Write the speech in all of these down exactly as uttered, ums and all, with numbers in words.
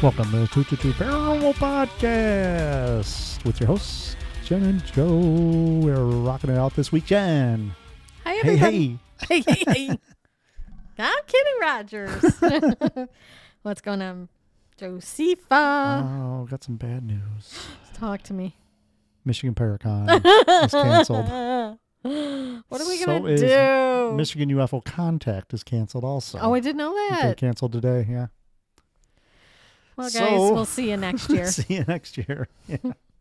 Welcome to the two two two Paranormal Podcast with your hosts, Jen and Joe. We're rocking it out this week, Jen. Hi, Hey, everybody. hey. Hey, hey, hey. I'm Kitty Rogers. What's going on, Josepha? Oh, got some bad news. Talk to me. Michigan Paracon is canceled. What are we So going to is do? Michigan U F O Contact is canceled also. Oh, I didn't know They that. canceled today, yeah. Well, guys, So- we'll see you next year. See you next year. Yeah.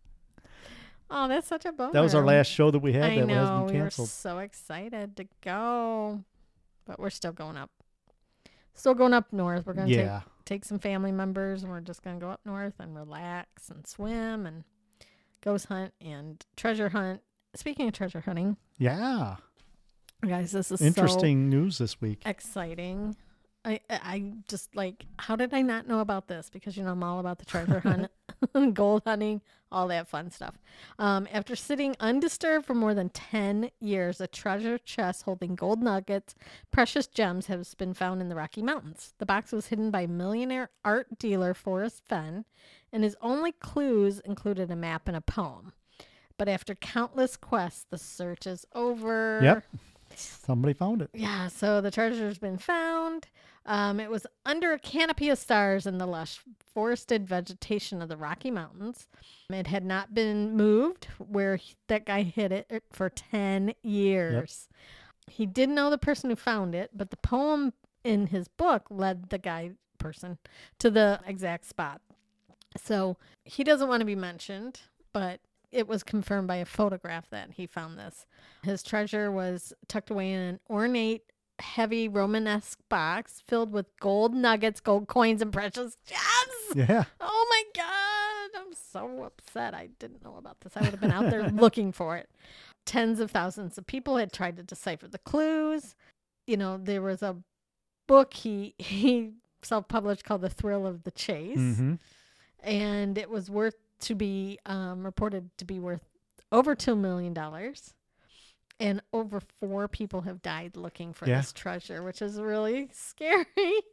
Oh, that's such a bummer. That was our last show that we had I that know. has been We were canceled. so excited to go. But we're still going up. Still going up north. We're going to take Yeah. take some family members, and we're just going to go up north and relax and swim and ghost hunt and treasure hunt. Speaking of treasure hunting, Yeah. guys, this is Interesting news this week. so exciting. I I just like, how did I not know about this? Because, you know, I'm all about the treasure hunt, gold hunting, all that fun stuff. Um, after sitting undisturbed for more than ten years, a treasure chest holding gold nuggets, precious gems, has been found in the Rocky Mountains. The box was hidden by millionaire art dealer Forrest Fenn, and his only clues included a map and a poem. But after countless quests, the search is over. Yep. Somebody found it. Yeah, so the treasure's been found. Um, it was under a canopy of stars in the lush forested vegetation of the Rocky Mountains. It had not been moved where he- that guy hid it for ten years. He didn't know the person who found it, but the poem in his book led the guy person to the exact spot. So he doesn't want to be mentioned, but it was confirmed by a photograph that he found this. His treasure was tucked away in an ornate, heavy Romanesque box filled with gold nuggets, gold coins, and precious gems. Yeah. Oh my God. I'm so upset. I didn't know about this. I would have been out there looking for it. Tens of thousands of people had tried to decipher the clues. You know, there was a book he he self-published called The Thrill of the Chase. Mm-hmm. And it was worth to be um, reported to be worth over two million dollars. And over four people have died looking for Yeah. this treasure, which is really scary.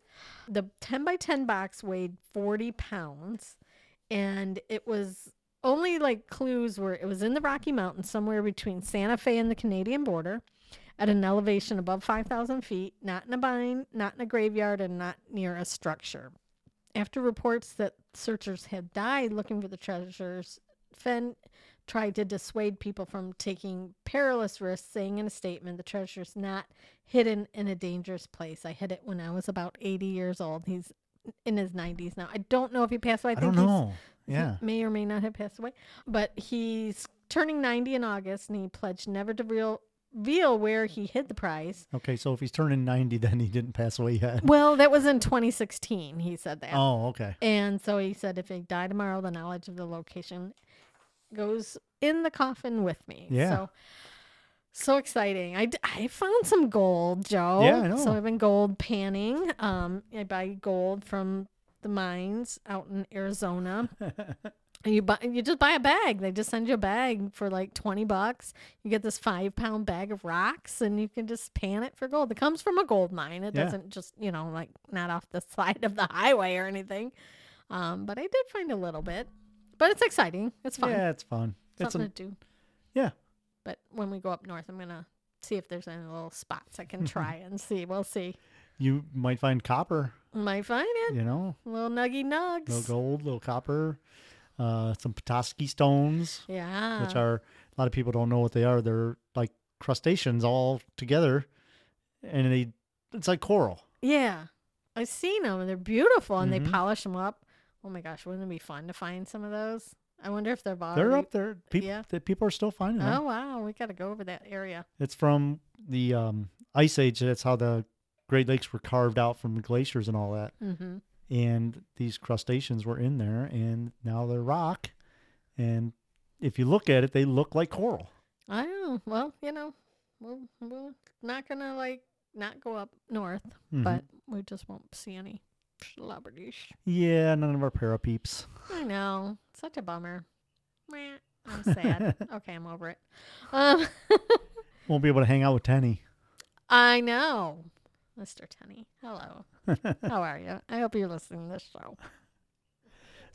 The ten by ten box weighed forty pounds. And it was only like clues were it was in the Rocky Mountains, somewhere between Santa Fe and the Canadian border, at an elevation above five thousand feet, not in a mine, not in a graveyard, and not near a structure. After reports that searchers had died looking for the treasures, Fenn tried to dissuade people from taking perilous risks, saying in a statement, "The treasure's not hidden in a dangerous place. I hid it when I was about eighty years old." He's in his nineties now. I don't know if he passed away. I, I think don't he's, know. Yeah. he may or may not have passed away. But he's turning ninety in August, and he pledged never to reveal, reveal where he hid the prize. Okay, so if he's turning ninety, then he didn't pass away yet. Well, that was in twenty sixteen. He said that. Oh, okay. And so he said, if I die tomorrow, the knowledge of the location goes in the coffin with me. Yeah. So, so exciting. I, d- I found some gold, Joe. Yeah, I know. So I've been gold panning. Um, I buy gold from the mines out in Arizona. And you buy, you just buy a bag. They just send you a bag for like twenty bucks. You get this five pound bag of rocks, and you can just pan it for gold. It comes from a gold mine. It Yeah. doesn't just, you know, like not off the side of the highway or anything. Um, but I did find a little bit. But it's exciting. It's fun. Yeah, it's fun. It's Something a, to do. yeah. But when we go up north, I'm going to see if there's any little spots I can try and see. We'll see. You might find copper, Might find it. you know, Little nuggy nugs. little gold, little copper, uh, some Petoskey stones, Yeah. which are, a lot of people don't know what they are. They're like crustaceans all together, and they, it's like coral. Yeah. I've seen them, and they're beautiful, and Mhm. they polish them up. Oh my gosh, wouldn't it be fun to find some of those? I wonder if they're They're up there. People, yeah. that people are still finding them. Oh wow, we got to go over that area. It's from the um, Ice Age. That's how the Great Lakes were carved out from the glaciers and all that. Mm-hmm. And these crustaceans were in there, and now they're rock. And if you look at it, they look like coral. I know. Well, you know, we're, we're not gonna like not go up north, Mhm. but we just won't see any celebrities. Yeah, none of our parapeeps. I know. Such a bummer. Meh, I'm sad. Okay, I'm over it. Um, Won't be able to hang out with Tenny. I know. Mister Tenny. Hello. How are you? I hope you're listening to this show.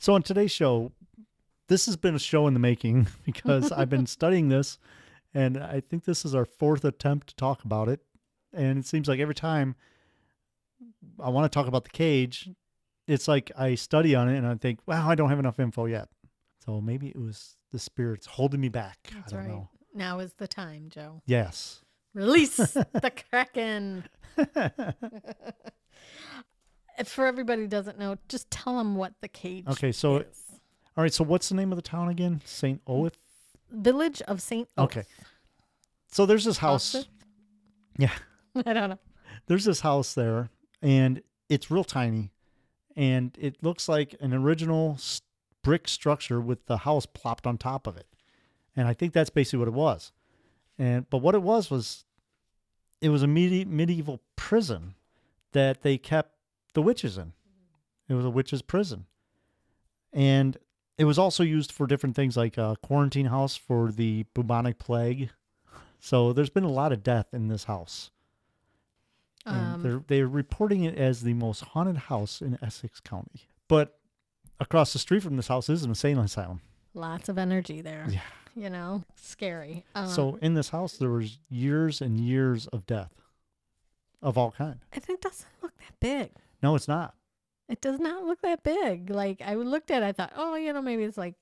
So on today's show, this has been a show in the making because I've been studying this, and I think this is our fourth attempt to talk about it. And it seems like every time I want to talk about the cage, it's like I study on it and I think, wow, I don't have enough info yet. So maybe it was the spirits holding me back. That's I don't right. know. Now is the time, Joe. Yes. Release the Kraken. For everybody who doesn't know, just tell them what the cage Okay, so is. All right, so what's the name of the town again? Saint Oath? Village of Saint Oath. Okay. So there's this house. Oath? Yeah. I don't know. There's this house there, and it's real tiny. And it looks like an original s- brick structure with the house plopped on top of it. And I think that's basically what it was. And but what it was was it was a medi- medieval prison that they kept the witches in. It was a witches' prison. And it was also used for different things like a quarantine house for the bubonic plague. So there's been a lot of death in this house. And Um, they're they're reporting it as the most haunted house in Essex County. But across the street from this house is an insane asylum. Lots of energy there. Yeah. You know, scary. Um, So in this house there was years and years of death of all kind. and it doesn't look that big. No, it's not. It does not look that big. Like I looked at it, I thought, oh, you know, maybe it's like,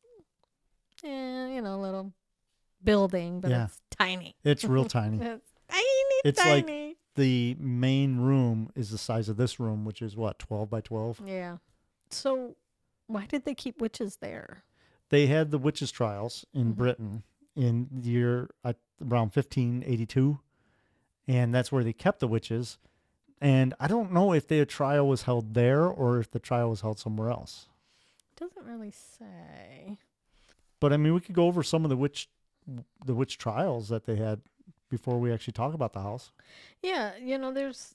eh, you know, a little building, but Yeah. it's tiny. It's real tiny. It's tiny, It's like- tiny. The main room is the size of this room, which is what, twelve by twelve? Yeah. So why did they keep witches there? They had the witches' trials in Mhm. Britain in the year uh, around fifteen eighty-two, and that's where they kept the witches. And I don't know if the trial was held there or if the trial was held somewhere else. Doesn't really say. But I mean, we could go over some of the witch, the witch trials that they had before we actually talk about the house. Yeah, you know, there's.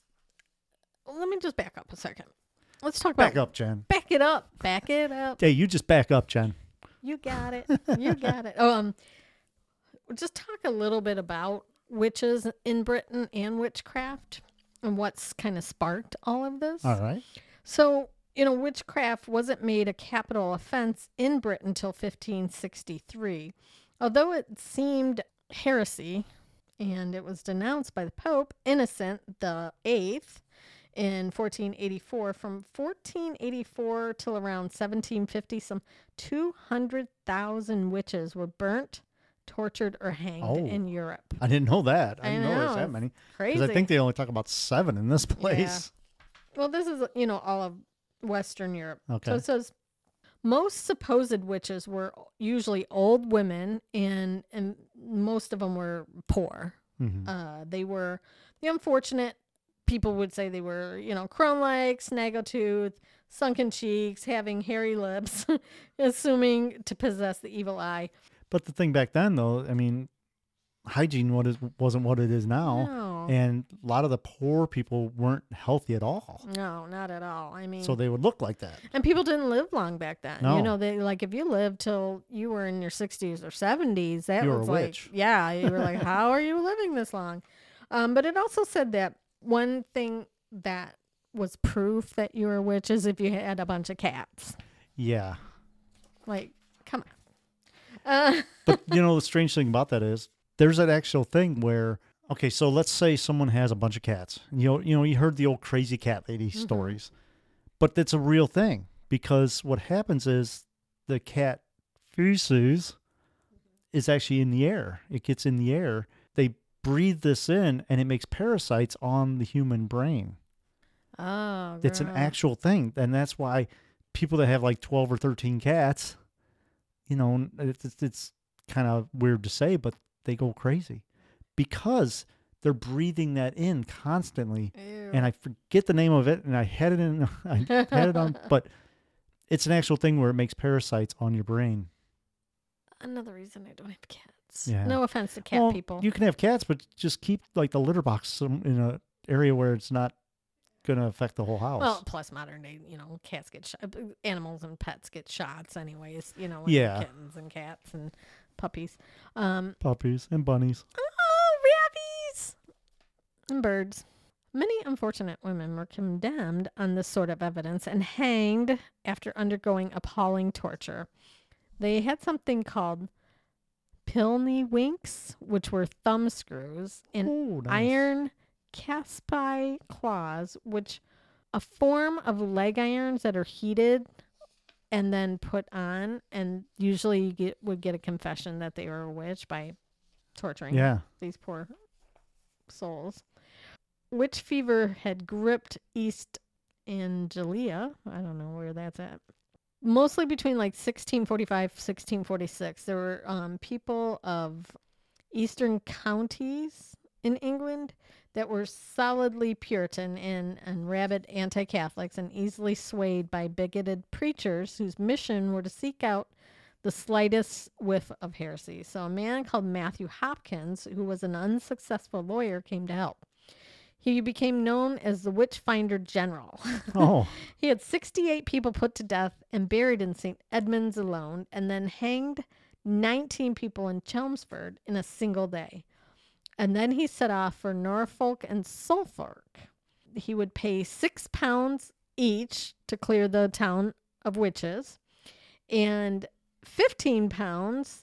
Let me just back up a second. Let's talk Back about. up, Jen. Back it up. Back it up. Hey, you just back up, Jen. You got it. You got it. Oh, um, just talk a little bit about witches in Britain and witchcraft and what's kind of sparked all of this. All right. So, you know, witchcraft wasn't made a capital offense in Britain until fifteen sixty-three. Although it seemed heresy and it was denounced by the Pope Innocent the Eighth in fourteen eighty-four. From fourteen eighty-four till around seventeen fifty, some two hundred thousand witches were burnt, tortured, or hanged Oh. in Europe. I didn't know that. I I didn't know, there was know, that it's many. Crazy. Because I think they only talk about seven in this place. Well, this is, you know, all of Western Europe. Okay. So it says most supposed witches were usually old women, and and most of them were poor. Mhm. Uh, they were the unfortunate. People would say they were, you know, crone-like, snaggletooth, sunken cheeks, having hairy lips, assuming to possess the evil eye. But the thing back then, though, I mean, hygiene what is, wasn't what it is now. No, And a lot of the poor people weren't healthy at all. no, not at all. I mean, So they would look like that. and people didn't live long back then. No. You know, they like if you lived till you were in your sixties or seventies, that You were a was like, witch. yeah, you were like, how are you living this long? Um, but it also said that one thing that was proof that you were a witch is if you had a bunch of cats. Yeah. Like, come on. Uh, But, you know, the strange thing about that is there's that actual thing where, okay, so let's say someone has a bunch of cats. You know, you know, you heard the old crazy cat lady Mhm. stories, but that's a real thing because what happens is the cat feces is actually in the air. It gets in the air. They breathe this in and it makes parasites on the human brain. oh, It's an girl. actual thing. And that's why people that have like twelve or thirteen cats, you know, it's, it's, it's kind of weird to say, but they go crazy because they're breathing that in constantly. Ew. And I forget the name of it, and I had it in, I had it on, but it's an actual thing where it makes parasites on your brain. Another reason I don't have cats. Yeah. No offense to cat Well, people. You can have cats, but just keep like the litter box some, in a area where it's not going to affect the whole house. Well, plus modern day, you know, cats get shot. Animals and pets get shots, anyways. You know, when they're Yeah. kittens and cats and puppies. Um, Puppies and bunnies. oh, rabbits and birds. Many unfortunate women were condemned on this sort of evidence and hanged after undergoing appalling torture. They had something called pilnywinks, which were thumb screws, and Oh, nice. iron caspi claws, which a form of leg irons that are heated and then put on, and usually you get, would get a confession that they were a witch by torturing Yeah. these poor souls. Witch fever had gripped East Anglia. I don't know where that's at. Mostly between like sixteen forty-five, sixteen forty-six. There were um, people of eastern counties in England that were solidly Puritan and, and rabid anti-Catholics and easily swayed by bigoted preachers whose mission were to seek out the slightest whiff of heresy. So a man called Matthew Hopkins, who was an unsuccessful lawyer, came to help. He became known as the Witch Finder General. Oh, He had sixty-eight people put to death and buried in Saint Edmunds alone, and then hanged nineteen people in Chelmsford in a single day. And then he set off for Norfolk and Suffolk. He would pay six pounds each to clear the town of witches, and fifteen pounds,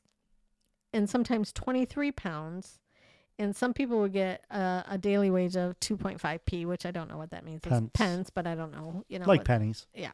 and sometimes twenty-three pounds. And some people would get uh, a daily wage of two point five p, which I don't know what that means. It's Pence. pence, but I don't know. You know, like what, pennies. yeah.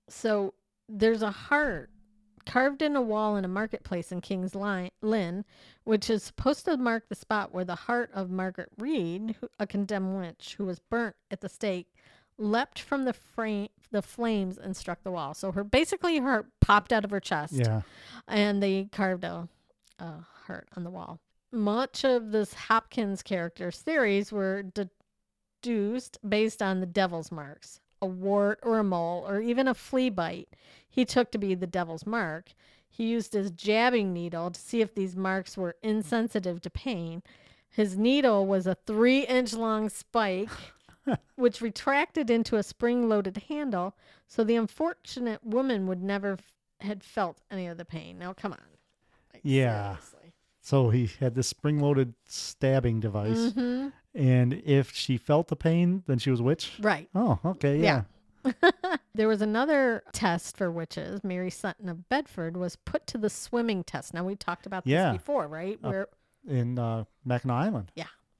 So there's a heart carved in a wall in a marketplace in King's Lynn, which is supposed to mark the spot where the heart of Margaret Reed, who, a condemned witch who was burnt at the stake, leapt from the frame, the flames and struck the wall. So her basically her heart popped out of her chest, Yeah. and they carved a, a heart on the wall. Much of this Hopkins character's theories were deduced based on the devil's marks, a wart or a mole or even a flea bite he took to be the devil's mark. He used his jabbing needle to see if these marks were insensitive to pain. His needle was a three inch long spike which retracted into a spring-loaded handle, so the unfortunate woman would never f- had felt any of the pain. Now, come on. Like, Yeah. seriously. So he had this spring-loaded stabbing device, Mm-hmm. and if she felt the pain, then she was a witch. Right. Oh, okay, yeah. Yeah. There was another test for witches. Mary Sutton of Bedford was put to the swimming test. Now, we talked about this Yeah. before, right? Uh, Where In uh, Mackinac Island.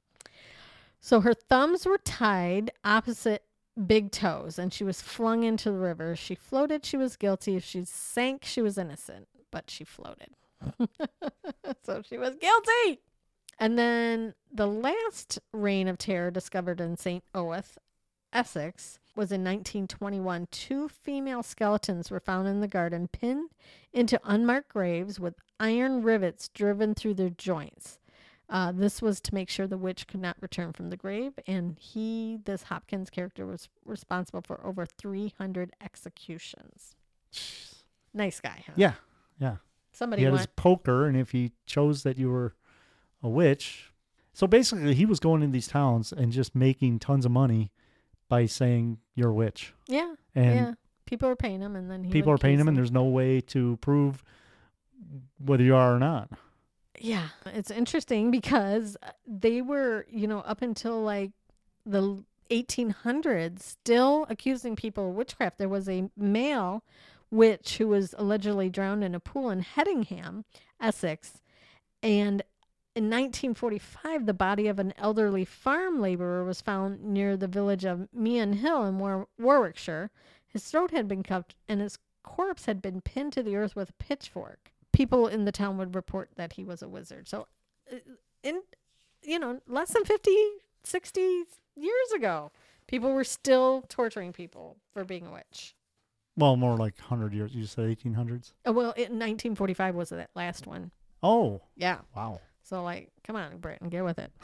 So her thumbs were tied opposite big toes, and she was flung into the river. She floated, she was guilty. If she sank, she was innocent, but she floated. So she was guilty. And then the last reign of terror discovered in Saint Oath, Essex, was in nineteen twenty-one. Two female skeletons were found in the garden, pinned into unmarked graves with iron rivets driven through their joints. Uh, this was to make sure the witch could not return from the grave, and he, this Hopkins character, was responsible for over three hundred executions. Nice guy, huh? Yeah, yeah. Somebody He had went, his poker, and if he chose that you were a witch. So basically, he was going in these towns and just making tons of money by saying you're a witch. yeah, And yeah. People were paying him, and then he people would are paying accuse him, and them. there's no way to prove whether you are or not. Yeah, it's interesting because they were, you know, up until like the eighteen hundreds, still accusing people of witchcraft. There was a male witch who was allegedly drowned in a pool in Headingham, Essex, and in nineteen forty-five, the body of an elderly farm laborer was found near the village of Meon Hill in War- Warwickshire. His throat had been cut, and his corpse had been pinned to the earth with a pitchfork. People in the town would report that he was a wizard. So, uh, in, you know, less than fifty, sixty years ago, people were still torturing people for being a witch. Well, more like one hundred years. You said eighteen hundreds? Uh, well, in nineteen forty-five was that last one. Oh, Yeah. wow. So, like, come on, Britain, get with it.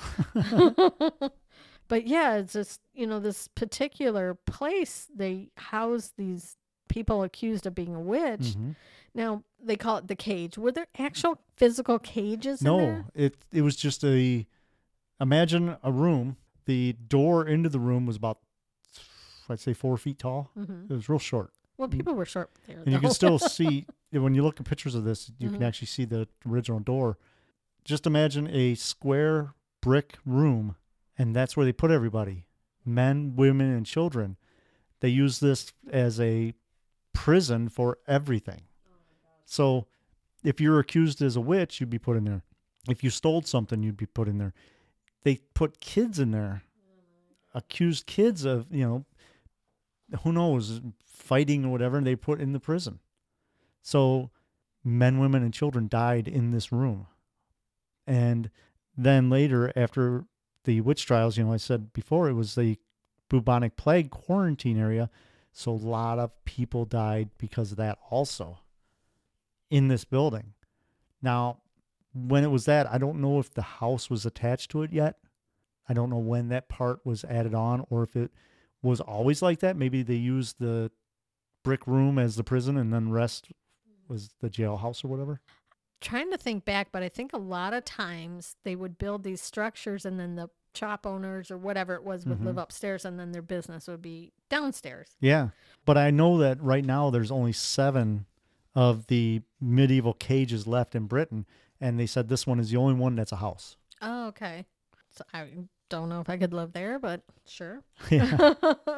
But yeah, it's just, you know, this particular place, they house these people accused of being a witch. Mhm. Now, they call it the cage. Were there actual physical cages in No, there? it it was just a. Imagine a room. The door into the room was about, I'd say, four feet tall. Mm-hmm. It was real short, Well, people were short there, and you though. can still see when you look at pictures of this. You Mhm. can actually see the original door. Just imagine a square brick room, and that's where they put everybody. men, women, and children. They use this as a prison for everything. So if you're accused as a witch, you'd be put in there. If you stole something, you'd be put in there. They put kids in there, accused kids of, you know, who knows, fighting or whatever, and they put in the prison. So men, women, and children died in this room. And then later, after the witch trials, you know, I said before, it was the bubonic plague quarantine area. So a lot of people died because of that also in this building. Now, when it was that, I don't know if the house was attached to it yet. I don't know when that part was added on or if it was always like that. Maybe they used the brick room as the prison and then rest was the jailhouse or whatever. Trying to think back, but I think a lot of times they would build these structures and then the shop owners or whatever it was would Mhm. live upstairs and then their business would be downstairs. Yeah. But I know that right now there's only seven of the medieval cages left in Britain. And they said this one is the only one that's a house. Oh, okay. So I don't know if I could live there, but sure. Yeah.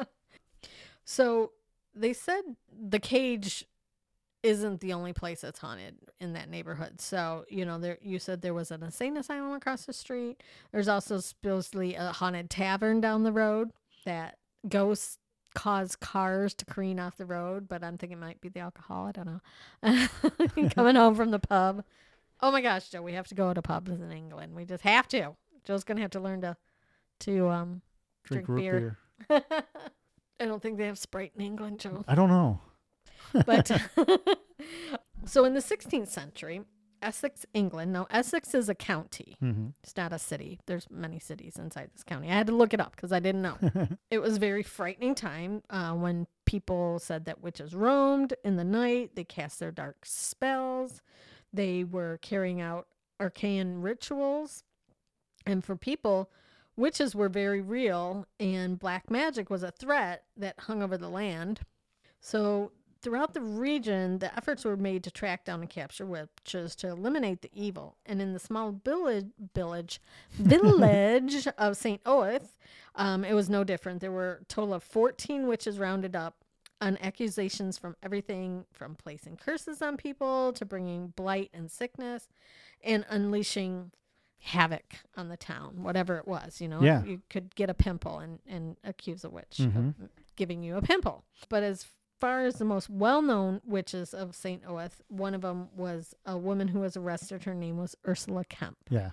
So they said the cage isn't the only place that's haunted in that neighborhood. So, you know, there you said there was an insane asylum across the street. There's also supposedly a haunted tavern down the road that ghosts cause cars to careen off the road, but I'm thinking it might be the alcohol. I don't know. Coming home from the pub. Oh my gosh, Joe, we have to go to pubs in England. We just have to. Joe's gonna have to learn to to um Drink, drink root beer. beer. I don't think they have Sprite in England, Joe. I don't know. But so in the sixteenth century, Essex, England. Now Essex is a county. Mm-hmm. It's not a city. There's many cities inside this county. I had to look it up because I didn't know. It was a very frightening time uh, when people said that witches roamed in the night. They cast their dark spells. They were carrying out arcane rituals. And for people, witches were very real, and black magic was a threat that hung over the land. So throughout the region, the efforts were made to track down and capture witches to eliminate the evil. And in the small village village, village of Saint Oath, um, it was no different. There were a total of fourteen witches rounded up on accusations from everything from placing curses on people to bringing blight and sickness and unleashing havoc on the town, whatever it was. You know, Yeah. you could get a pimple and, and accuse a witch Mhm. of giving you a pimple. But as far as the most well-known witches of Saint Oath, one of them was a woman who was arrested. Her name was Ursula Kemp. Yeah.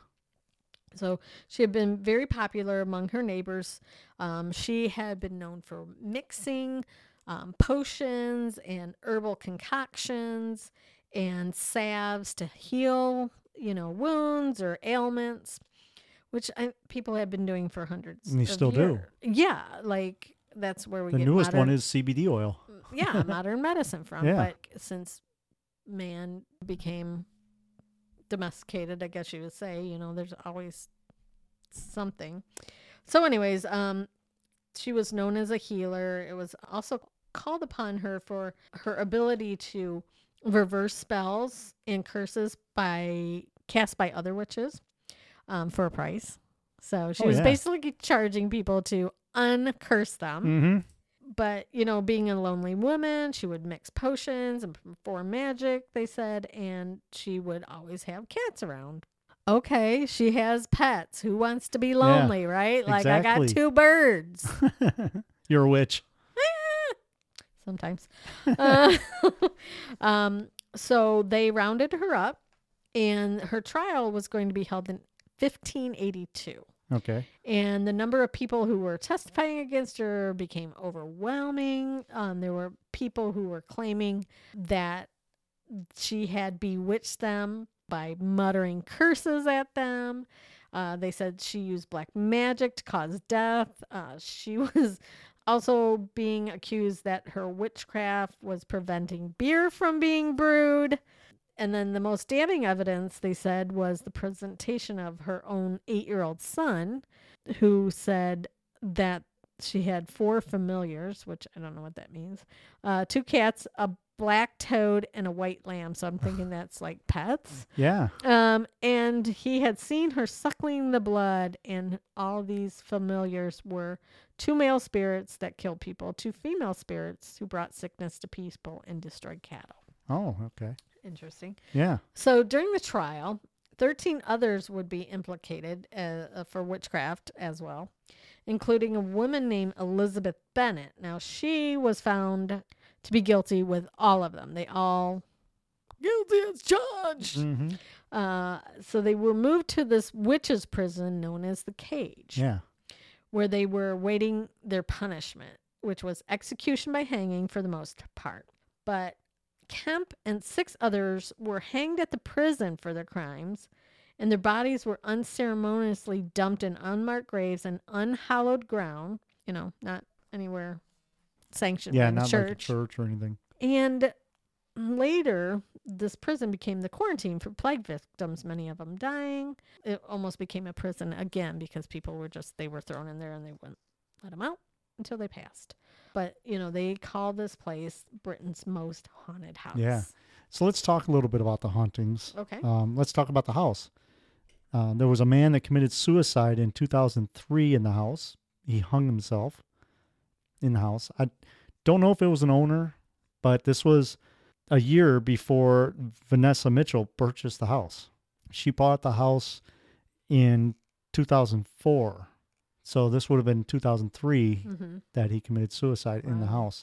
So she had been very popular among her neighbors. Um, she had been known for mixing um, potions and herbal concoctions and salves to heal, you know, wounds or ailments, which I, people have been doing for hundreds. And they of still do. years. Yeah, like that's where we The get newest modern, one is C B D oil. yeah, modern medicine from. Yeah. But since man became domesticated, I guess you would say, you know, there's always something. So anyways, um, she was known as a healer. It was also called upon her for her ability to reverse spells and curses by cast by other witches um, for a price. So she Oh, was yeah. basically charging people to uncurse them. Mm-hmm. But, you know, being a lonely woman, she would mix potions and perform magic, they said, and she would always have cats around. Okay, she has pets. Who wants to be lonely, right? Like, I got exactly. two birds. You're a witch. Sometimes. uh, um, so they rounded her up, and her trial was going to be held in fifteen eighty-two. Okay. And the number of people who were testifying against her became overwhelming. Um, there were people who were claiming that she had bewitched them by muttering curses at them. Uh, they said she used black magic to cause death. Uh, she was also being accused that her witchcraft was preventing beer from being brewed. And then the most damning evidence, they said, was the presentation of her own eight-year-old son, who said that she had four familiars, which I don't know what that means, uh, two cats, a black toad and a white lamb. So I'm thinking that's like pets. Yeah. Um, and he had seen her suckling the blood, and all these familiars were two male spirits that killed people, two female spirits who brought sickness to people and destroyed cattle. Oh, okay. Interesting. Yeah. So during the trial, thirteen others would be implicated uh, for witchcraft as well, including a woman named Elizabeth Bennett. Now, she was found to be guilty with all of them. They all guilty as charged. Mm-hmm. Uh, so they were moved to this witches' prison known as the Cage, Yeah. where they were awaiting their punishment, which was execution by hanging for the most part. But Kemp and six others were hanged at the prison for their crimes, and their bodies were unceremoniously dumped in unmarked graves in unhallowed ground, you know, not anywhere sanctioned Yeah, by the not church. like a church or anything. And later, this prison became the quarantine for plague victims, many of them dying. It almost became a prison again because people were just, they were thrown in there and they wouldn't let them out until they passed. But, you know, they call this place Britain's most haunted house. Yeah. So let's talk a little bit about the hauntings. Okay. Um, let's talk about the house. Uh, there was a man that committed suicide in two thousand three in the house. He hung himself in the house. I don't know if it was an owner, but this was a year before Vanessa Mitchell purchased the house. She bought the house in two thousand four. So this would have been two thousand three Mm-hmm. that he committed suicide in the Wow. house.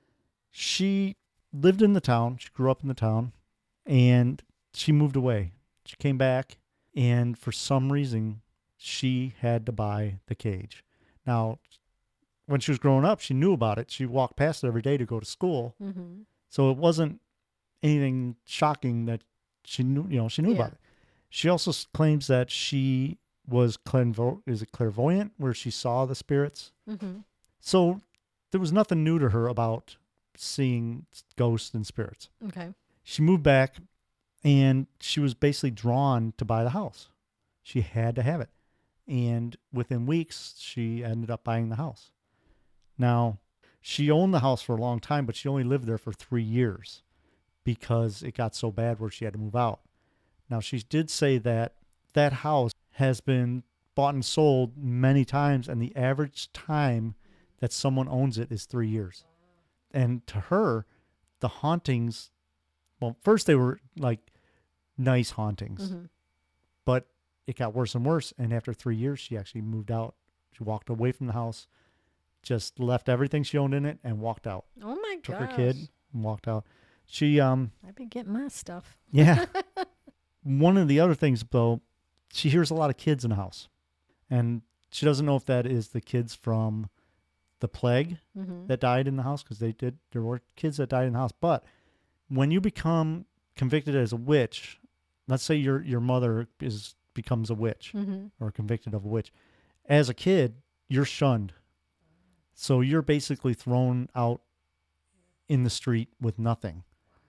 She lived in the town. She grew up in the town, and she moved away. She came back, and for some reason, she had to buy the cage. Now, when she was growing up, she knew about it. She walked past it every day to go to school. Mm-hmm. So it wasn't anything shocking that she knew, you know, she knew Yeah. about it. She also s- claims that she was clairvo- is it clairvoyant, where she saw the spirits. Mm-hmm. So there was nothing new to her about seeing ghosts and spirits. Okay. She moved back, and she was basically drawn to buy the house. She had to have it. And within weeks, she ended up buying the house. Now, she owned the house for a long time, but she only lived there for three years because it got so bad where she had to move out. Now, she did say that that house has been bought and sold many times, and the average time that someone owns it is three years. And to her, the hauntings, well, first they were like nice hauntings, Mm-hmm. but it got worse and worse. And after three years, she actually moved out. She walked away from the house, just left everything she owned in it, and walked out. Oh my Took gosh. her kid and walked out. She, um, I'd be getting my stuff. yeah. One of the other things, though, she hears a lot of kids in the house, and she doesn't know if that is the kids from the plague Mm-hmm. that died in the house, because they did. There were kids that died in the house. But when you become convicted as a witch, let's say your your mother is becomes a witch Mm-hmm. or convicted of a witch, as a kid, you're shunned. So you're basically thrown out in the street with nothing.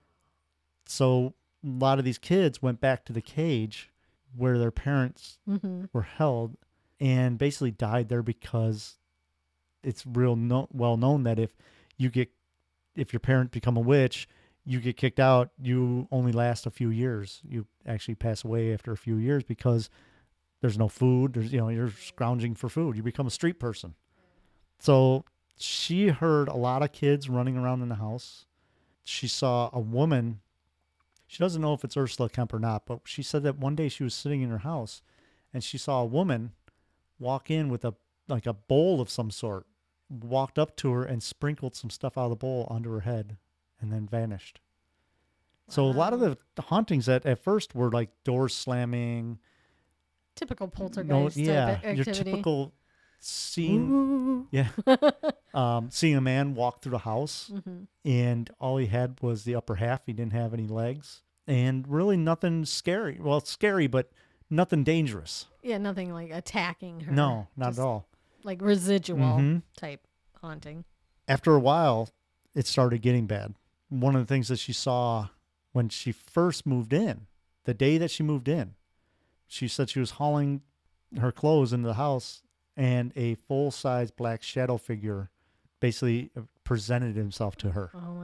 So a lot of these kids went back to the cage where their parents Mm-hmm. were held and basically died there, because it's real no, well known that if you get if your parent become a witch, you get kicked out, you only last a few years. You actually pass away after a few years because there's no food. There's, you know, you're scrounging for food. You become a street person. So she heard a lot of kids running around in the house. She saw a woman. She doesn't know if it's Ursula Kemp or not, but she said that one day she was sitting in her house and she saw a woman walk in with a like a bowl of some sort, walked up to her and sprinkled some stuff out of the bowl onto her head and then vanished. So a lot of Wow. the, the hauntings at, at first were like doors slamming. Typical No, poltergeist yeah, type your activity. typical seeing, Ooh. yeah, um, seeing a man walk through the house Mm-hmm. and all he had was the upper half. He didn't have any legs and really nothing scary. Well, it's scary, but nothing dangerous. Yeah, nothing like attacking her. No, not Just at all. Like residual Mhm. type haunting. After a while, it started getting bad. One of the things that she saw when she first moved in, the day that she moved in, she said she was hauling her clothes into the house and a full-size black shadow figure basically presented himself to her. Oh my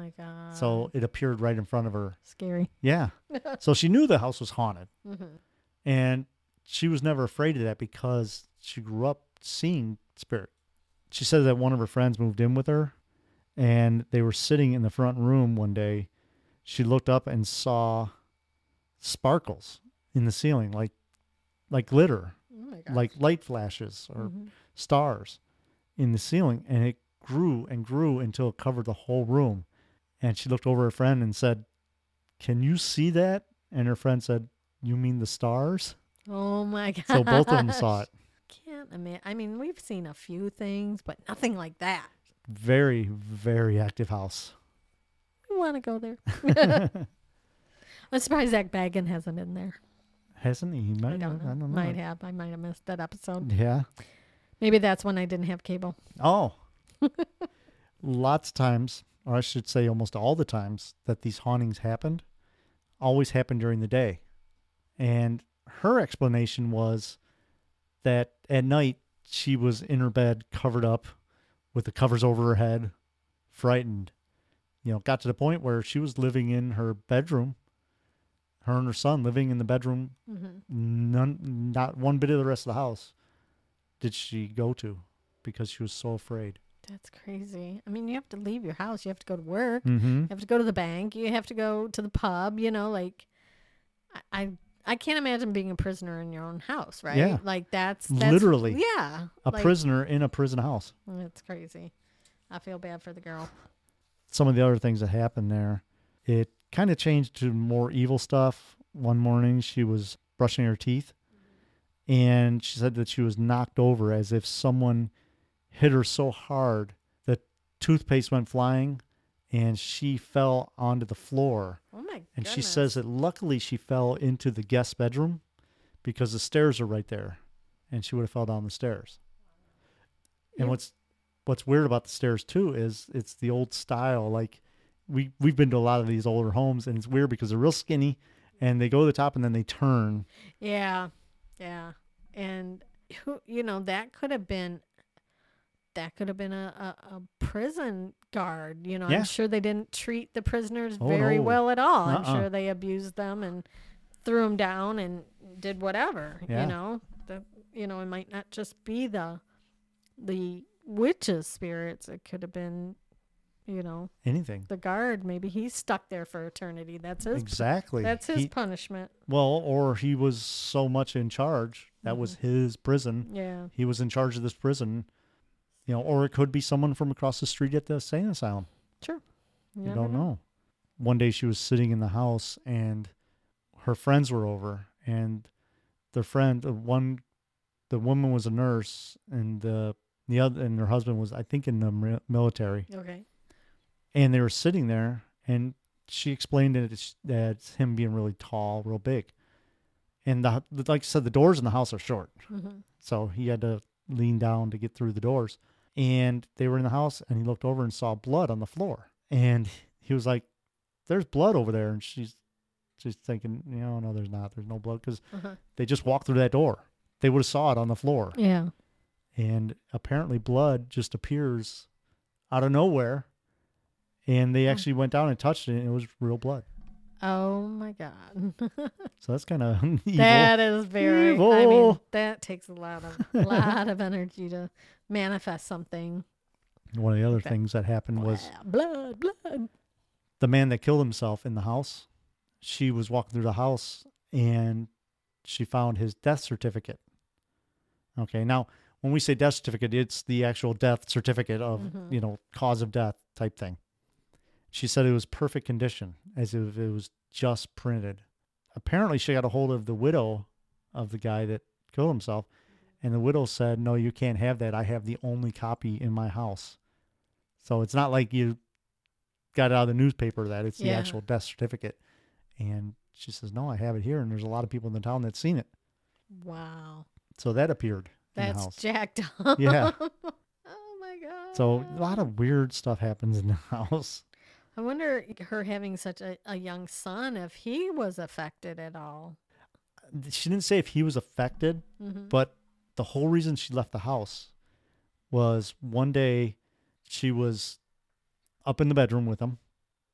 my God. So it appeared right in front of her. Scary. Yeah. So she knew the house was haunted. Mm-hmm. And she was never afraid of that because she grew up seeing spirit. She said that one of her friends moved in with her and they were sitting in the front room one day. She looked up and saw sparkles in the ceiling, like like glitter, Oh my God. like light flashes or Mm-hmm. stars in the ceiling. And it grew and grew until it covered the whole room. And she looked over at her friend and said, "Can you see that?" And her friend said, "You mean the stars?" Oh my God. So both of them saw it. Can't imagine. I mean, we've seen a few things, but nothing like that. Very, very active house. We want to go there. I'm surprised Zach Baggin hasn't been there. Hasn't he? He might I don't have. know. I don't know. Might have. I might have missed that episode. Yeah. Maybe that's when I didn't have cable. Oh. Lots of times, or I should say almost all the times that these hauntings happened, always happened during the day. And her explanation was that at night she was in her bed covered up with the covers over her head, frightened. You know, got to the point where she was living in her bedroom, her and her son living in the bedroom. Mm-hmm. None, not one bit of the rest of the house did she go to because she was so afraid. That's crazy. I mean, you have to leave your house. You have to go to work. Mm-hmm. You have to go to the bank. You have to go to the pub. You know, like I, I, I can't imagine being a prisoner in your own house, right? Yeah. Like that's, that's Literally. yeah, A like, prisoner in a prison house. That's crazy. I feel bad for the girl. Some of the other things that happened there, it kind of changed to more evil stuff. One morning she was brushing her teeth and she said that she was knocked over as if someone hit her so hard that toothpaste went flying and she fell onto the floor. Oh my god. And she says that luckily she fell into the guest bedroom because the stairs are right there and she would have fell down the stairs. And Yeah. what's what's weird about the stairs too is it's the old style. Like we we've been to a lot of these older homes and it's weird because they're real skinny and they go to the top and then they turn. Yeah, yeah, and who you know that could have been that could have been a, a, a prison guard. You know, Yeah. I'm sure they didn't treat the prisoners Oh, very no. well at all. I'm Uh-uh. sure they abused them and threw them down and did whatever. Yeah. You know, the you know it might not just be the the witches' spirits. It could have been, you know, Anything. the guard. Maybe he's stuck there for eternity. That's his. Exactly. That's his He- punishment. well, or he was so much in charge. That Mm-hmm. was his prison. Yeah. He was in charge of this prison. You know, or it could be someone from across the street at the insane asylum. Sure. You never don't know. One day she was sitting in the house and her friends were over and their friend, the one, the woman was a nurse and the, the other, and her husband was, I think, in the mi- military. Okay. And they were sitting there and she explained that it's, that it's him being really tall, real big. And the, like I said, the doors in the house are short. Mm-hmm. So he had to lean down to get through the doors. And they were in the house and he looked over and saw blood on the floor. And he was like, "There's blood over there." And she's she's thinking, you know, no, there's not. There's no blood because Uh-huh. they just walked through that door. They would have saw it on the floor. Yeah. And apparently blood just appears out of nowhere. And they actually went down and touched it and it was real blood. Oh my God. So that's kind of evil. That is very. I mean, Evil. that takes a lot of a lot of energy to manifest something. One of the other Okay. things that happened was blood, blood. the man that killed himself in the house. She was walking through the house and she found his death certificate. Okay. Now, when we say death certificate, it's the actual death certificate of, Mhm. you know, cause of death type thing. She said it was perfect condition as if it was just printed. Apparently she got a hold of the widow of the guy that killed himself. And the widow said, "No, you can't have that. I have the only copy in my house." So it's not like you got it out of the newspaper that it's the Yeah. actual death certificate. And she says, "No, I have it here." And there's a lot of people in the town that's seen it. Wow. So that appeared in the That's house. jacked up. Yeah. Oh my God. So a lot of weird stuff happens in the house. I wonder her having such a, a young son if he was affected at all. She didn't say if he was affected, Mm-hmm. but the whole reason she left the house was one day she was up in the bedroom with him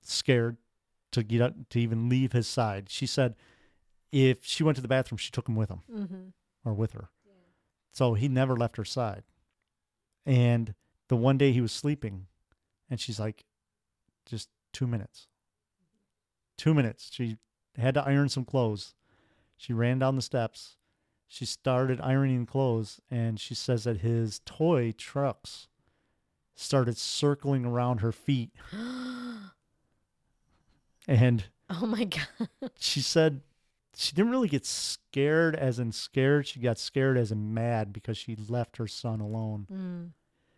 scared to get up to even leave his side. She said if she went to the bathroom, she took him with him Mm-hmm. or with her. Yeah. So he never left her side. And the one day he was sleeping, and she's like, just two minutes. Two minutes. She had to iron some clothes. She ran down the steps. She started ironing clothes, and she says that his toy trucks started circling around her feet. And Oh my God. she said she didn't really get scared as in scared. She got scared as in mad because she left her son alone. Mm.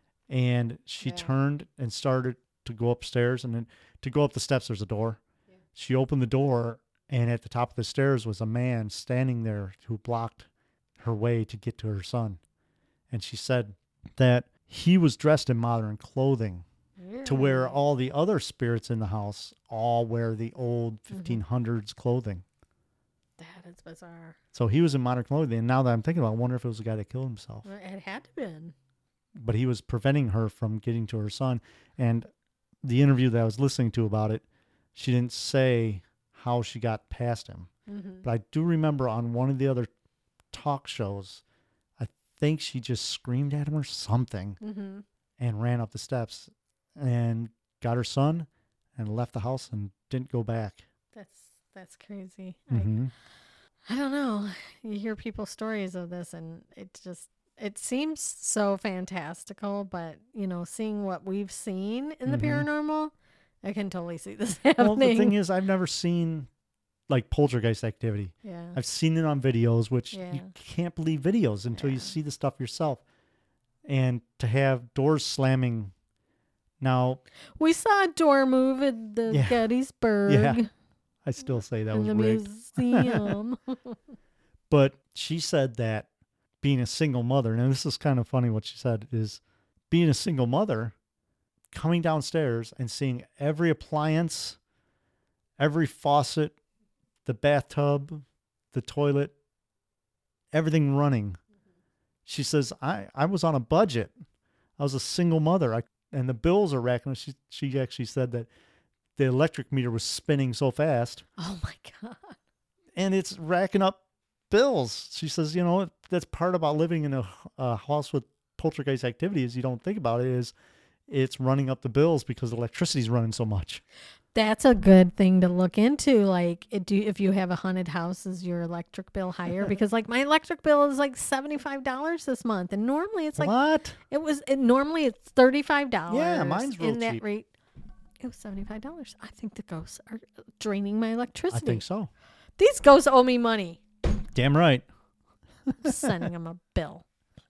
And she Yeah. turned and started to go upstairs. And then to go up the steps, there's a door. Yeah. She opened the door, and at the top of the stairs was a man standing there who blocked her way to get to her son. And she said that he was dressed in modern clothing. Really? To where all the other spirits in the house all wear the old fifteen hundreds mm-hmm. clothing. That is bizarre. So he was in modern clothing. And now that I'm thinking about it, I wonder if it was the guy that killed himself. Well, it had to been. But he was preventing her from getting to her son. And the interview that I was listening to about it, she didn't say how she got past him. Mm-hmm. But I do remember on one of the other talk shows, I think she just screamed at him or something mm-hmm. and ran up the steps and got her son and left the house and didn't go back. That's that's crazy. Mm-hmm. I, I don't know. You hear people's stories of this, and it just it seems so fantastical. But you know, seeing what we've seen in the mm-hmm. paranormal, I can totally see this happening. Well, the thing is, I've never seen like poltergeist activity. Yeah, I've seen it on videos, which yeah. you can't believe videos until yeah. you see the stuff yourself. And to have doors slamming. Now we saw a door move at the yeah, Gettysburg. Yeah, I still say that in was the rigged. museum. But she said that being a single mother, and this is kind of funny what she said, is being a single mother, coming downstairs and seeing every appliance, every faucet, the bathtub, the toilet, everything running. Mm-hmm. She says, I, I was on a budget. I was a single mother. I And the bills are racking. She she actually said that the electric meter was spinning so fast. Oh my God. And it's racking up bills. She says, you know, that's part about living in a, a house with poltergeist activity is you don't think about it is it's running up the bills because electricity's running so much. That's a good thing to look into. Like, it do if you have a haunted house, is your electric bill higher? Because like my electric bill is like seventy-five dollars this month, and normally it's like what? It was. It, normally it's thirty-five dollars. Yeah, mine's real in that cheap. rate. It was seventy-five dollars. I think the ghosts are draining my electricity. I think so. These ghosts owe me money. Damn right. I'm sending them a bill.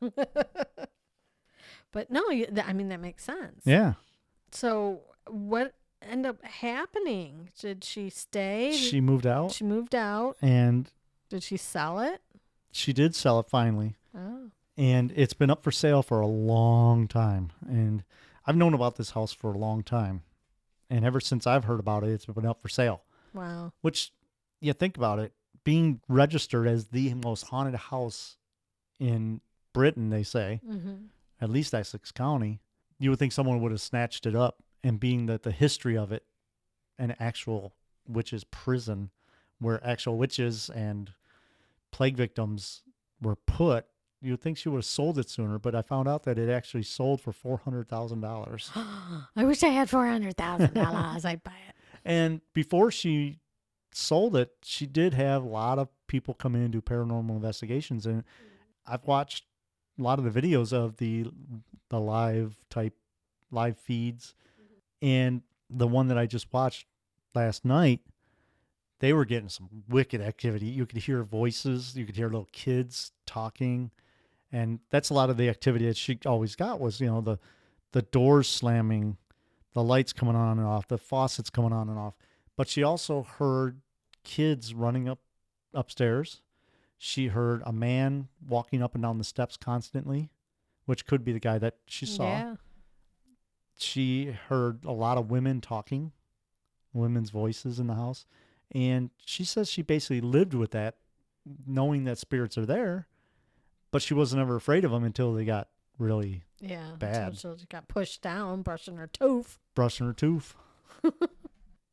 But no, you, th- I mean that makes sense. Yeah. So what ended up happening? Did she stay? She moved out. She moved out. And did she sell it? She did sell it finally. Oh. And it's been up for sale for a long time. And I've known about this house for a long time. And ever since I've heard about it, it's been up for sale. Wow. Which, you think about it, being registered as the most haunted house in Britain, they say, mm-hmm. at least Essex County, you would think someone would have snatched it up. And being that the history of it, an actual witches' prison where actual witches and plague victims were put, you would think she would have sold it sooner. But I found out that it actually sold for four hundred thousand dollars. I wish I had four hundred thousand dollars. I'd buy it. And before she sold it, she did have a lot of people come in and do paranormal investigations. And I've watched a lot of the videos of the the live type, live feeds. And the one that I just watched last night, they were getting some wicked activity. You could hear voices. You could hear little kids talking. And that's a lot of the activity that she always got was, you know, the, the doors slamming, the lights coming on and off, the faucets coming on and off. But she also heard kids running up upstairs. She heard a man walking up and down the steps constantly, which could be the guy that she saw. Yeah. She heard a lot of women talking, women's voices in the house. And she says she basically lived with that, knowing that spirits are there, but she wasn't ever afraid of them until they got really yeah, bad. Until she got pushed down, brushing her tooth. Brushing her tooth.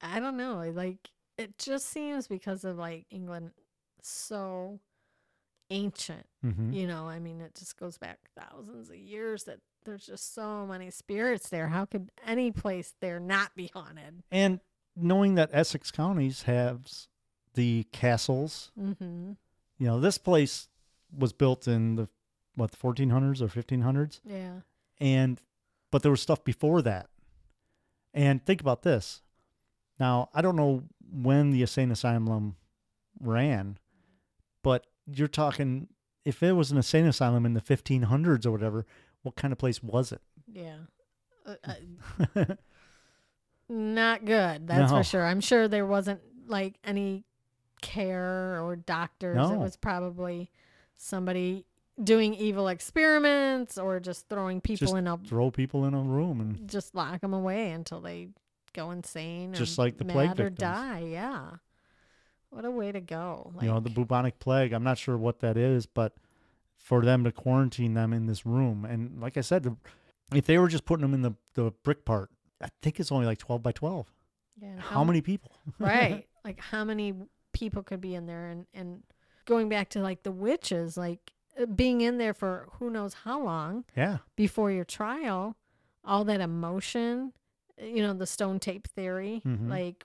I don't know. I Like, it just seems because of like England so ancient. Hmm. You know, I mean, it just goes back thousands of years that there's just so many spirits there. How could any place there not be haunted? And knowing that Essex counties has the castles, Mm-hmm. you know, this place was built in the what fourteen hundreds or fifteen hundreds, Yeah. and but there was stuff before that. And think about this. Now, I don't know when the insane asylum ran, but you're talking if it was an insane asylum in the fifteen hundreds or whatever, what kind of place was it? Yeah. Uh, uh, not good. That's No. for sure. I'm sure there wasn't like any care or doctors. It No. was probably somebody doing evil experiments or just throwing people Just in a Throw people in a room and just lock them away until they go insane or Just like the mad plague or victims. die. Yeah. What a way to go. Like, you know the bubonic plague. I'm not sure what that is, but for them to quarantine them in this room, and like I said, the- if they were just putting them in the the brick part, I think it's only like twelve by twelve. yeah, and How many people? right. Like how many people could be in there and, and going back to like the witches, like uh, being in there for who knows how long Yeah. before your trial, all that emotion, you know, the stone tape theory, Mhm. like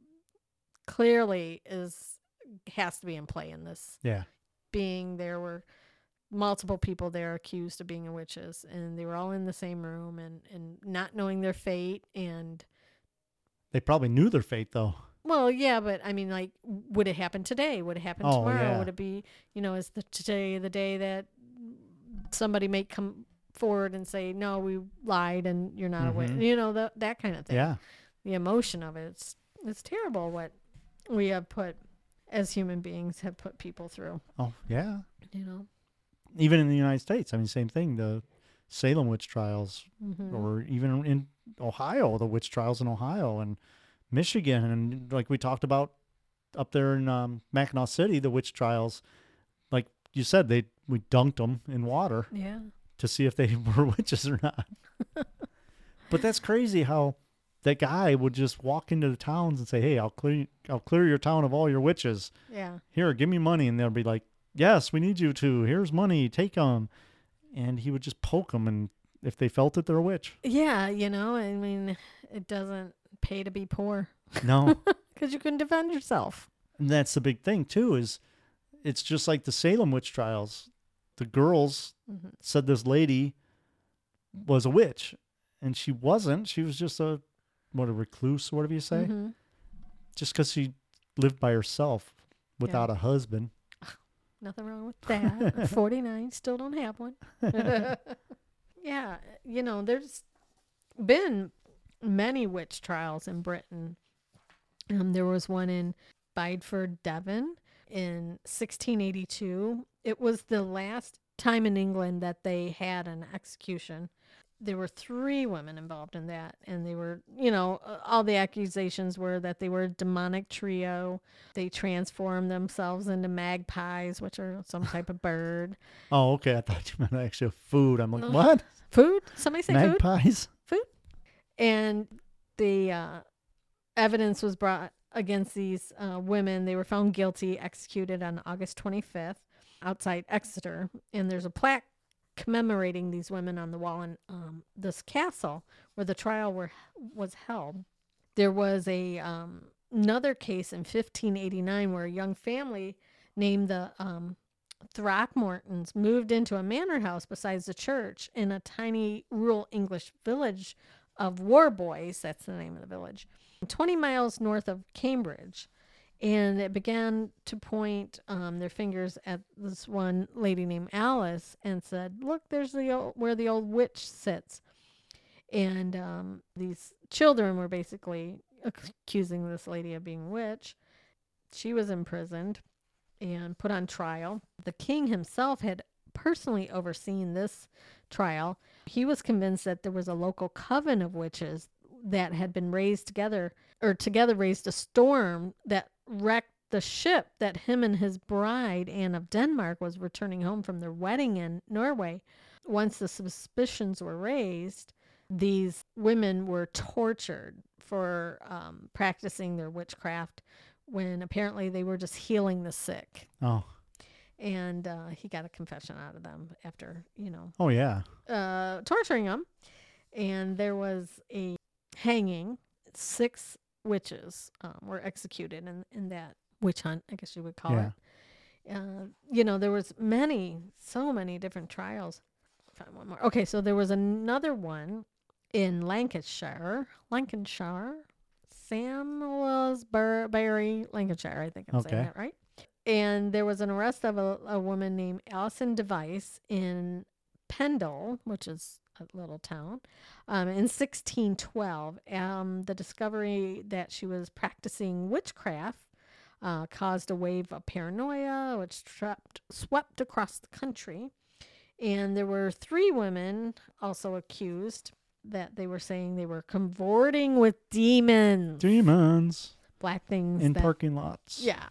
clearly is has to be in play in this Yeah. being. There were multiple people there accused of being witches and they were all in the same room and, and not knowing their fate. And They probably knew their fate though. well, yeah, but I mean, like, would it happen today? Would it happen Oh, tomorrow? yeah. Would it be, you know, is the today the day that somebody may come forward and say, no, we lied and you're not a witch, Mhm. you know, the, that kind of thing. Yeah. The emotion of it. It's, it's terrible what we have put as human beings have put people through, Oh, yeah. you know? Even in the United States, I mean, same thing. The Salem witch trials, Mm-hmm. or even in Ohio, the witch trials in Ohio and Michigan, and like we talked about up there in um, Mackinac City, the witch trials. Like you said, they we dunked them in water Yeah. to see if they were witches or not. But that's crazy how that guy would just walk into the towns and say, "Hey, I'll clear I'll clear your town of all your witches. Yeah. Here, give me money." And they'll be like, "Yes, we need you to. Here's money. Take them." And he would just poke them, and if they felt it, they're a witch. Yeah. You know, I mean, it doesn't pay to be poor No. because you couldn't defend yourself. And that's the big thing too, is it's just like the Salem witch trials. The girls Mm-hmm. said this lady was a witch, and she wasn't. She was just a what a recluse, whatever you say. Mm-hmm. Just because she lived by herself without a husband. Nothing wrong with that. forty-nine, still don't have one. Yeah, you know, there's been many witch trials in Britain. Um, there was one in Bideford, Devon in sixteen eighty-two. It was the last time in England that they had an execution. There were three women involved in that, and they were, you know, uh, all the accusations were that they were a demonic trio. They transformed themselves into magpies, which are some type of bird. Oh, okay. I thought you meant actual food. I'm like, Ugh. what? Food? Somebody say food? Magpies? And the uh, evidence was brought against these uh, women. They were found guilty, executed on August twenty-fifth outside Exeter. And there's a plaque commemorating these women on the wall in um, this castle where the trial were was held. There was a um, another case in fifteen eighty-nine where a young family named the um, Throckmortons moved into a manor house besides the church in a tiny rural English village of Warboys. That's the name of the village, twenty miles north of Cambridge. And it began to point um, their fingers at this one lady named Alice and said, look, there's the old, where the old witch sits. And um, these children were basically accusing this lady of being a witch. She was imprisoned and put on trial. The king himself had personally overseen this trial. He was convinced that there was a local coven of witches that had been raised together, or together raised a storm that wrecked the ship that him and his bride, Anne of Denmark, was returning home from their wedding in Norway. Once the suspicions were raised, these women were tortured for um, practicing their witchcraft when apparently they were just healing the sick. Oh. And uh, he got a confession out of them after, you know, Oh, yeah. uh, torturing them. And there was a hanging. Six witches um, were executed in, in that witch hunt, I guess you would call Yeah. it. Uh, you know, there was many, so many different trials. I'll find one more. Okay, so there was another one in Lancashire, Lancashire, Salisbury, Lancashire. I think I'm saying Okay. that right. And there was an arrest of a, a woman named Alison Device in Pendle, which is a little town, um, in sixteen twelve. Um, the discovery that she was practicing witchcraft uh, caused a wave of paranoia, which swept, swept across the country. And there were three women also accused that they were saying they were cavorting with demons. Demons Black things. in that, parking lots. Yeah.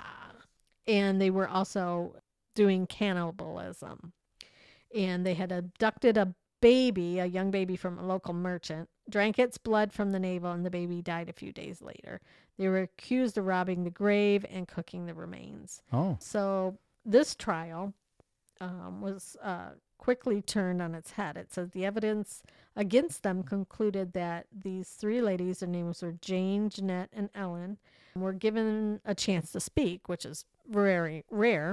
And they were also doing cannibalism. And they had abducted a baby, a young baby from a local merchant, drank its blood from the navel, and the baby died a few days later. They were accused of robbing the grave and cooking the remains. Oh. So this trial um, was uh, quickly turned on its head. It says the evidence against them concluded that these three ladies, their names were Jane, Jeanette, and Ellen, were given a chance to speak, which is very rare,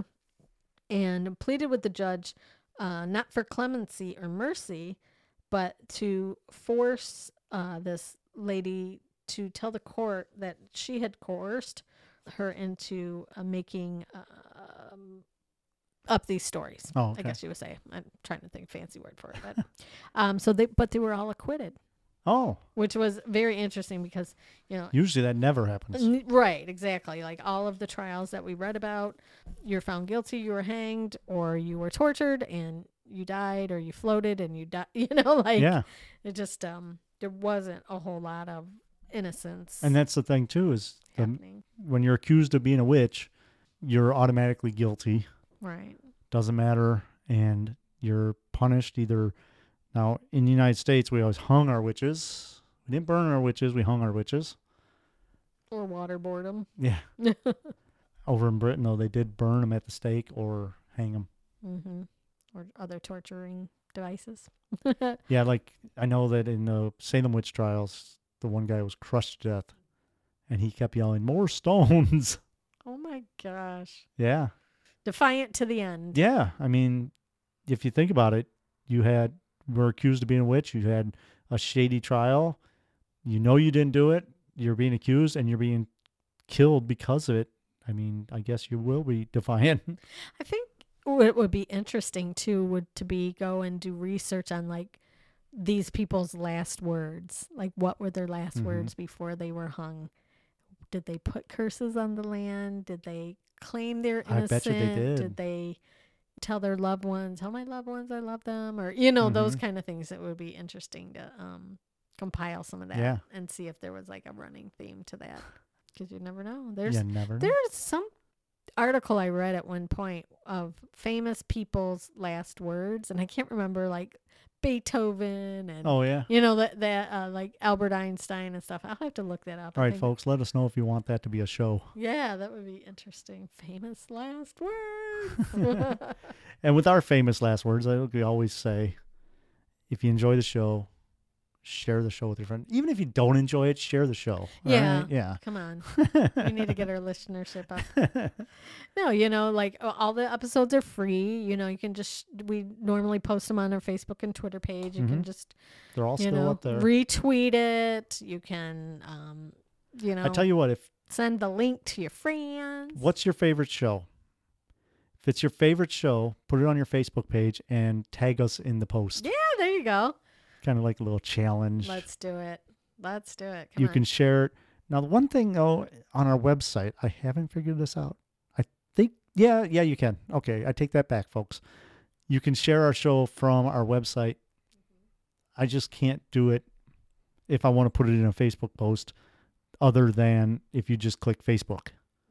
and pleaded with the judge uh, not for clemency or mercy, but to force uh, this lady to tell the court that she had coerced her into uh, making uh, um, up these stories. Oh, okay. I guess you would say. I'm trying to think of a fancy word for it, but um, so they, but they were all acquitted, Oh. which was very interesting because you know. Usually that never happens. N- Right, exactly. Like all of the trials that we read about, you're found guilty, you were hanged, or you were tortured and you died, or you floated and you died. You know, like Yeah. it just um there wasn't a whole lot of innocence And that's the thing too, is the, happening. when you're accused of being a witch, you're automatically guilty. Right. Doesn't matter, and you're punished either. Now in the United States, we always hung our witches. We didn't burn our witches. We hung our witches. Or waterboard them. Yeah. Over in Britain, though, they did burn them at the stake or hang them. Mm-hmm. Or other torturing devices. Yeah, like I know that in the Salem witch trials, the one guy was crushed to death, and he kept yelling, "More stones!" Oh my gosh. Yeah. Defiant to the end. Yeah, I mean, if you think about it, you had were accused of being a witch. You had a shady trial. You know you didn't do it. You're being accused, and you're being killed because of it. I mean, I guess you will be defiant. I think what would be interesting too would to be go and do research on like these people's last words. Like what were their last Mhm. words before they were hung? Did they put curses on the land? Did they claim their I innocent? bet you they did. Did they tell their loved ones, tell my loved ones I love them? Or, you know, those Mhm. kind of things. It would be interesting to um, compile some of that Yeah. and see if there was like a running theme to that. Because you never know. There's You never know. there's some article I read at one point of famous people's last words, and I can't remember like Beethoven and Oh, yeah. you know that that uh, like Albert Einstein and stuff. I'll have to look that up. All I right, think- folks, let us know if you want that to be a show. Yeah, that would be interesting. Famous last words. And with our famous last words, I we always say, if you enjoy the show, share the show with your friend. Even if you don't enjoy it, share the show. all Yeah. right? Yeah. Come on, we need to get our listenership up. No, you know, like a- all the episodes are free. You know, you can just we normally post them on our Facebook and Twitter page. You can Mhm. just They're all you still know up there. retweet it. You can um, you know, I tell you what, if send the link to your friends. what's your favorite show? If it's your favorite show, put it on your Facebook page and tag us in the post. Yeah, there you go. Kind of like a little challenge. Let's do it. Let's do it. Come You on. can share it. Now, the one thing though, on our website, I haven't figured this out. I think, yeah, yeah, you can. Okay, I take that back, folks. You can share our show from our website. I just can't do it if I want to put it in a Facebook post, other than if you just click Facebook.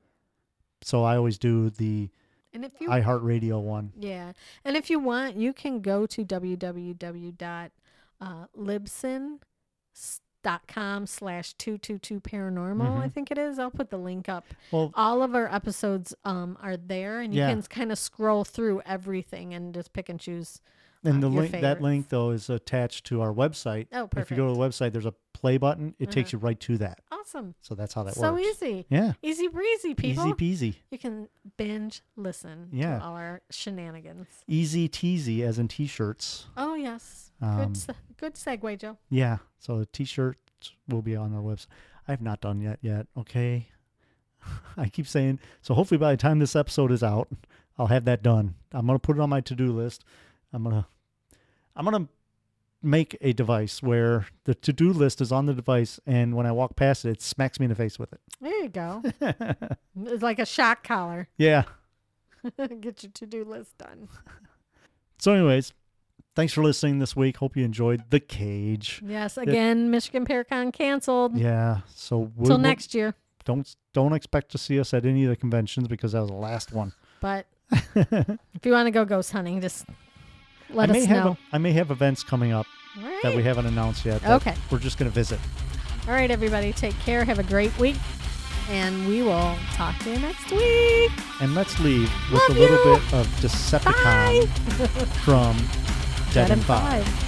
So I always do the And if you iHeartRadio one. Yeah. And if you want, you can go to w w w dot uh, Libsyn dot com slash two two two paranormal. I Mhm. think it is. I'll put the link up. Well, All of our episodes um are there, and you Yeah. can kind of scroll through everything and just pick and choose. and uh, the your link that favorites. link though is attached to our website. Oh, If perfect. you go to the website, there's a play button. It takes Uh-huh. you right to that. Awesome. So that's how that So works. easy. Yeah. Easy breezy, people. Easy peasy. You can binge listen Yeah. to all our shenanigans. Easy teasy, as in t-shirts. Oh, yes. Um, good, se- good segue, Joe. Yeah. So the t-shirts will be on our website. I have not done yet yet. Okay. I keep saying, so hopefully by the time this episode is out, I'll have that done. I'm going to put it on my to-do list. I'm going to, I'm going to make a device where the to-do list is on the device. And when I walk past it, it smacks me in the face with There you go. it. It's like a shock collar. Yeah. Get your to-do list done. So anyways, thanks for listening this week. Hope you enjoyed The Cage. Yes, again, Michigan Paracon canceled. Yeah. So we'll, Till next year. don't, don't expect to see us at any of the conventions because that was the last one. But if you want to go ghost hunting, just let I may us have know. A, I may have events coming up All right. that we haven't announced yet. that Okay. We're just going to visit. All right, everybody. Take care. Have a great week. And we will talk to you next week. And let's leave with Love a little you. bit of Decepticon from Dead, Dead and and Five. Five.